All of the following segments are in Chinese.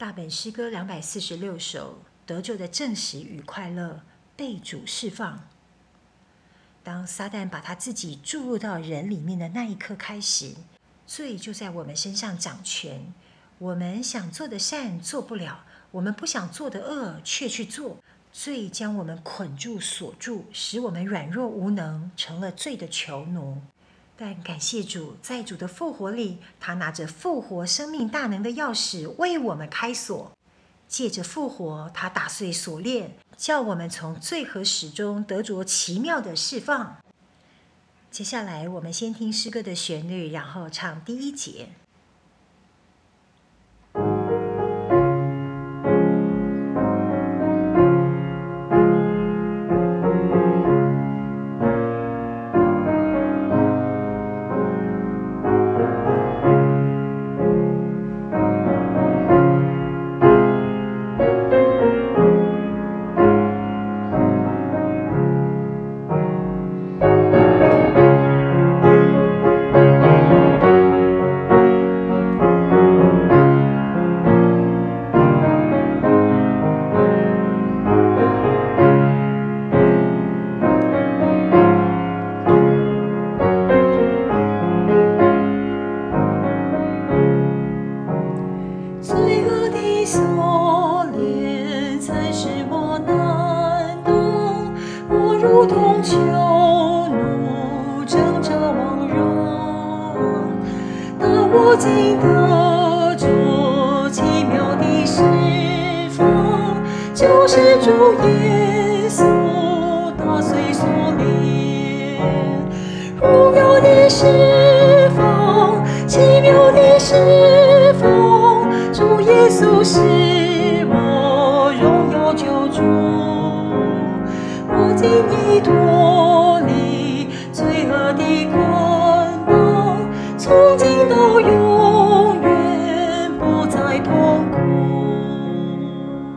大本诗歌246首，得救的证实与快乐，被主释放。当撒旦把他自己注入到人里面的那一刻开始，罪就在我们身上掌权。我们想做的善做不了，我们不想做的恶却去做。罪将我们捆住锁住，使我们软弱无能，成了罪的囚奴。但感谢主，在主的复活里，他拿着复活生命大能的钥匙为我们开锁。借着复活，他打碎锁链，叫我们从罪和死中得着奇妙的释放。接下来我们先听诗歌的旋律，然后唱第1节。 如同囚奴挣扎往荣，当我竟得着奇妙的释放，救世主耶稣打碎锁链，荣耀的释放，奇妙的释放，主耶稣是我荣耀救主。我今已脱离罪恶的捆绑，从今到永远不再痛苦。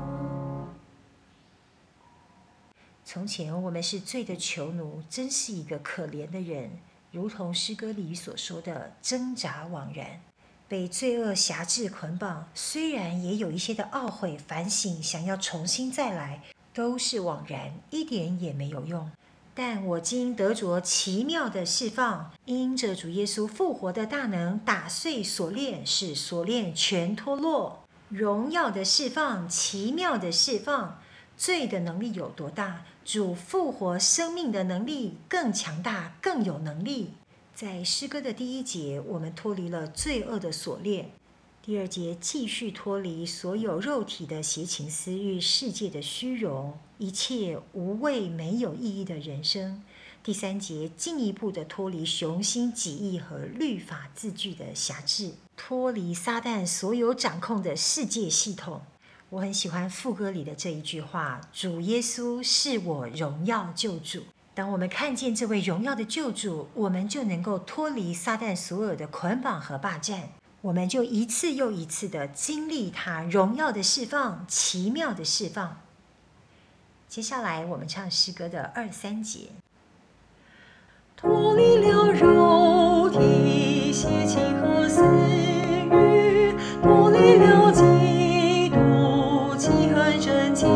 从前我们是罪的囚奴，真是一个可怜的人，如同诗歌里所说的挣扎枉然，被罪恶辖制捆绑，虽然也有一些的懊悔反省，想要重新再来，都是枉然，一点也没有用。但我今得着奇妙的释放，因着主耶稣复活的大能，打碎锁链，使锁链全脱落。荣耀的释放，奇妙的释放。罪的能力有多大？主复活生命的能力更强大，更有能力。在诗歌的第1节，我们脱离了罪恶的锁链。第2节继续脱离所有肉体的邪情私欲、世界的虚荣，一切无谓没有意义的人生。第3节进一步的脱离雄心己意和律法字句的辖制，脱离撒旦所有掌控的世界系统。我很喜欢副歌里的这一句话：主耶稣是我荣耀救主。当我们看见这位荣耀的救主，我们就能够脱离撒旦所有的捆绑和霸占，我们就一次又一次的经历他荣耀的释放，奇妙的释放。接下来我们唱诗歌的2、3节。 脱离了肉体邪情和私欲，脱离了嫉妒气恨生气，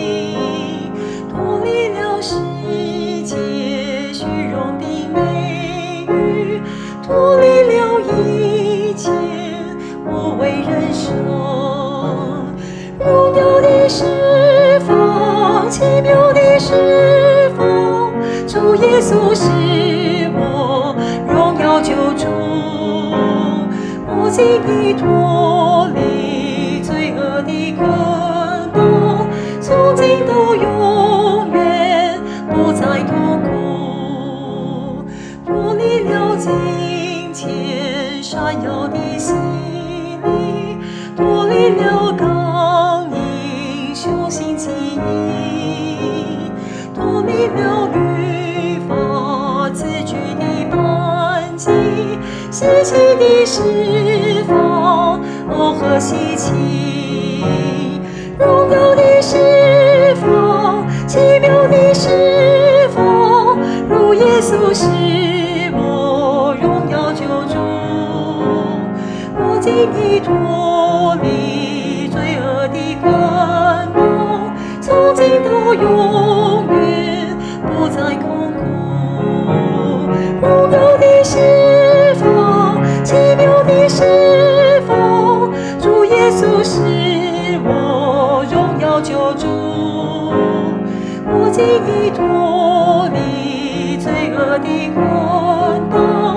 脱离了世界虚荣的美誉，脱离了一切无谓人生。荣耀的释放，奇妙的释放，主耶稣是我荣耀救主。我今已脱离罪恶的捆绑，从今到永远不再痛苦。脱离了金钱闪耀的洗礼，脱离了刚硬雄心起意，脱离了律法字句的扳机，稀奇的释放，哦何稀奇！荣耀的释放，奇妙的释放，如耶稣是我荣耀救主。我今已脱离救主，我今已脱离罪恶的捆绑。